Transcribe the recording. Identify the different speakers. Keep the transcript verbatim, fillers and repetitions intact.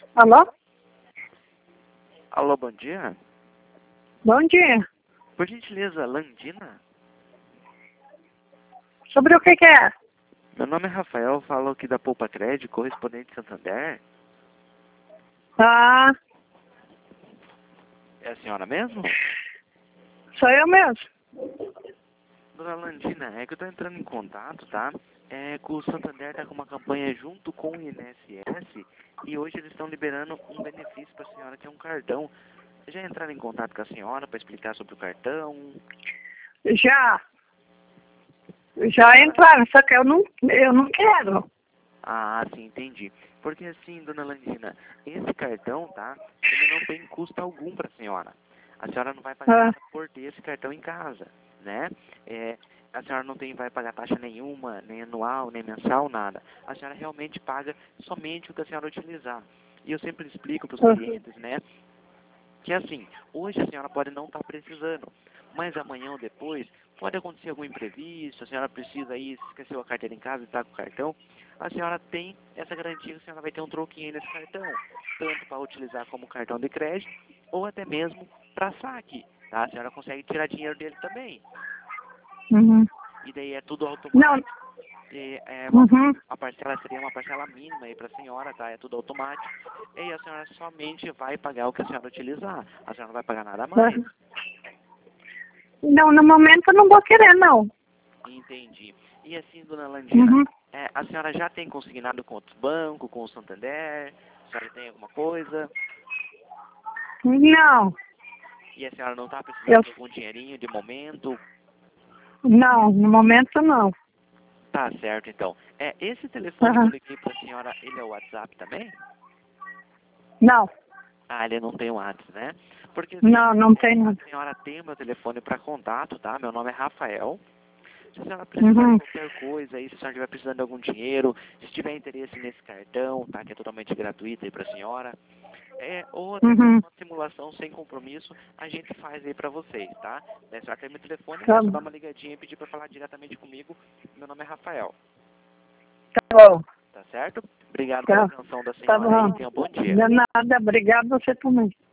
Speaker 1: Alô?
Speaker 2: Alô, bom dia.
Speaker 1: Bom dia.
Speaker 2: Por gentileza, Landina?
Speaker 1: Sobre o que que é?
Speaker 2: Meu nome é Rafael, falo aqui da Poupa Crédito, correspondente Santander.
Speaker 1: Ah,
Speaker 2: É a senhora mesmo?
Speaker 1: sou eu mesmo.
Speaker 2: Dona Landina, é que eu tô entrando em contato, tá? É que o Santander tá com uma campanha junto com o I N S S e hoje eles estão liberando um benefício para a senhora que é um cartão. Já entraram em contato com a senhora para explicar sobre o cartão?
Speaker 1: Já. Já entraram, só que eu não, eu não quero.
Speaker 2: Ah, sim, entendi. Porque assim, dona Landina, esse cartão, tá? Ele não tem custo algum para a senhora. A senhora não vai pagar
Speaker 1: Ah,
Speaker 2: nada por ter esse cartão em casa, né? É, a senhora não tem, vai pagar taxa nenhuma, nem anual, nem mensal, nada. A senhora realmente paga somente o que a senhora utilizar. E eu sempre explico para os
Speaker 1: ah,
Speaker 2: clientes, né? Que assim, hoje a senhora pode não estar precisando, mas amanhã ou depois pode acontecer algum imprevisto, a senhora precisa ir, esqueceu a carteira em casa e está com o cartão, a senhora tem essa garantia que a senhora vai ter um troquinho nesse cartão, tanto para utilizar como cartão de crédito, ou até mesmo para saque, tá? A senhora consegue tirar dinheiro dele também,
Speaker 1: uhum.
Speaker 2: e daí é tudo
Speaker 1: Não,
Speaker 2: automático. E, é uma,
Speaker 1: uhum.
Speaker 2: a parcela seria uma parcela mínima aí para a senhora, tá? É tudo automático. E a senhora somente vai pagar o que a senhora utilizar. A senhora não vai pagar nada mais.
Speaker 1: Ah. Não, no momento eu não vou querer, não.
Speaker 2: Entendi. E assim, dona Landina,
Speaker 1: Uhum.
Speaker 2: é, a senhora já tem consignado com outros bancos, com o Santander? A senhora tem alguma coisa?
Speaker 1: Não,
Speaker 2: E a senhora não está precisando
Speaker 1: eu,
Speaker 2: de algum dinheirinho de momento?
Speaker 1: não, no momento não.
Speaker 2: Tá certo, então. É, esse telefone que eu
Speaker 1: Aham.
Speaker 2: liguei para a senhora, ele é o WhatsApp também?
Speaker 1: Não,
Speaker 2: Ah, ele não tem WhatsApp, né? Porque assim,
Speaker 1: não, não tem
Speaker 2: a
Speaker 1: não.
Speaker 2: senhora tem o meu telefone para contato, tá? Meu nome é Rafael. Se a senhora precisar de
Speaker 1: Uhum.
Speaker 2: qualquer coisa aí, se a senhora estiver precisando de algum dinheiro, se tiver interesse nesse cartão, tá? Que é totalmente gratuito aí para a senhora. É, ou até mesmo
Speaker 1: Uhum.
Speaker 2: uma simulação sem compromisso, a gente faz aí para vocês, tá? Daí a senhora tem meu telefone,
Speaker 1: Tá
Speaker 2: é só
Speaker 1: bom.
Speaker 2: dar uma ligadinha e pedir para falar diretamente comigo. Meu nome é Rafael,
Speaker 1: Tá bom.
Speaker 2: tá certo? Obrigado pela
Speaker 1: Tá,
Speaker 2: atenção da
Speaker 1: tá
Speaker 2: senhora aí,
Speaker 1: bom.
Speaker 2: tenha um bom dia.
Speaker 1: De nada, obrigado você também.